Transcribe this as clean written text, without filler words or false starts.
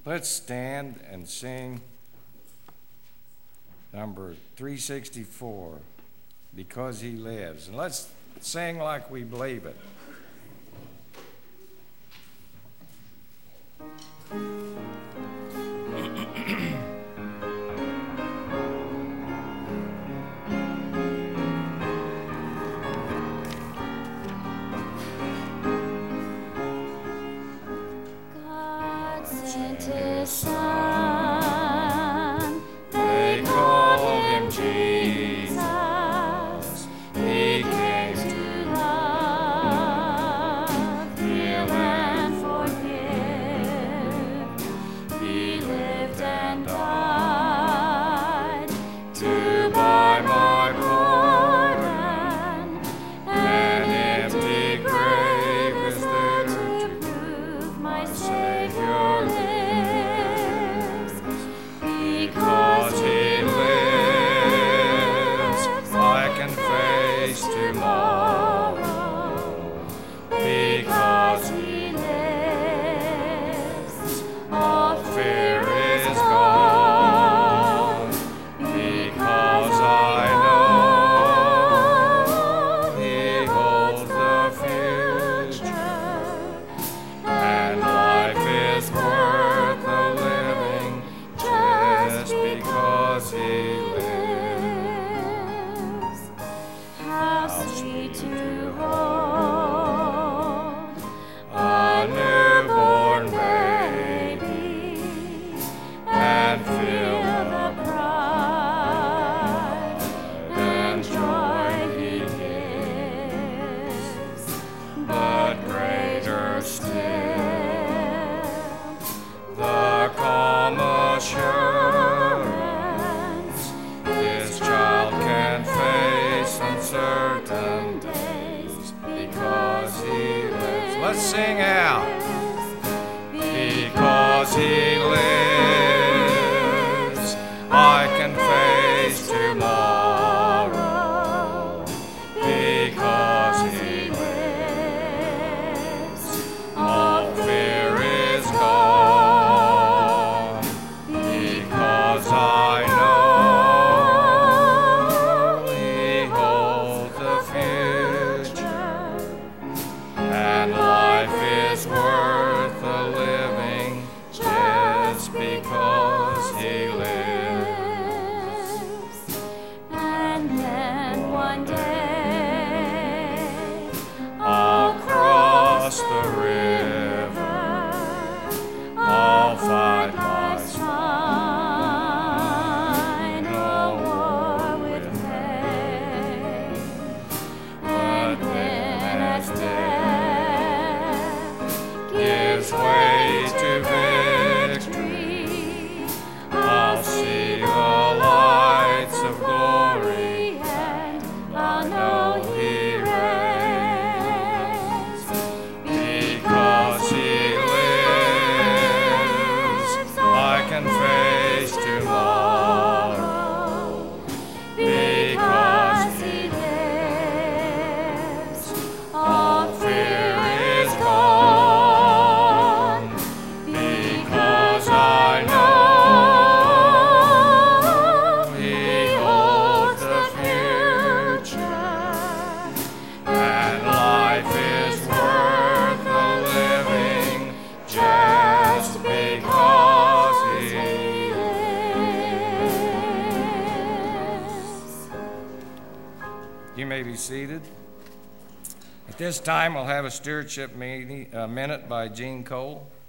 Let's stand and sing number 364, Because He Lives. And let's sing like we believe it. God sent His Son, they call Him Jesus. He came to love, heal, and forgive. He lived and died to buy my pardon. An empty grave is there to prove my Savior lives. Because He lives, I can face tomorrow. Because He lives, all fear is gone. Because I know He holds the future, and life is worth the living just because He lives. How sweet to hold a newborn baby and feel the pride and joy He gives. But greater still, the calm assurance His child can face uncertain days because He lives. Let's sing out. Because He lives, I can face tomorrow. Because He lives, all fear is gone. Because I know He holds the future, and life is worth the living just because He lives. And then one day I'll cross the river, I'll fight life's fight, no war with pain. But then as death gives way to victory, I'll see the lights of glory, and I'll know He reigns. Because He lives, I can face tomorrow. Because He lives, all fear is gone. Because I know He holds the future, and life is worth the living just because He lives. You may be seated. At this time, we'll have a stewardship minute by Gene Cole.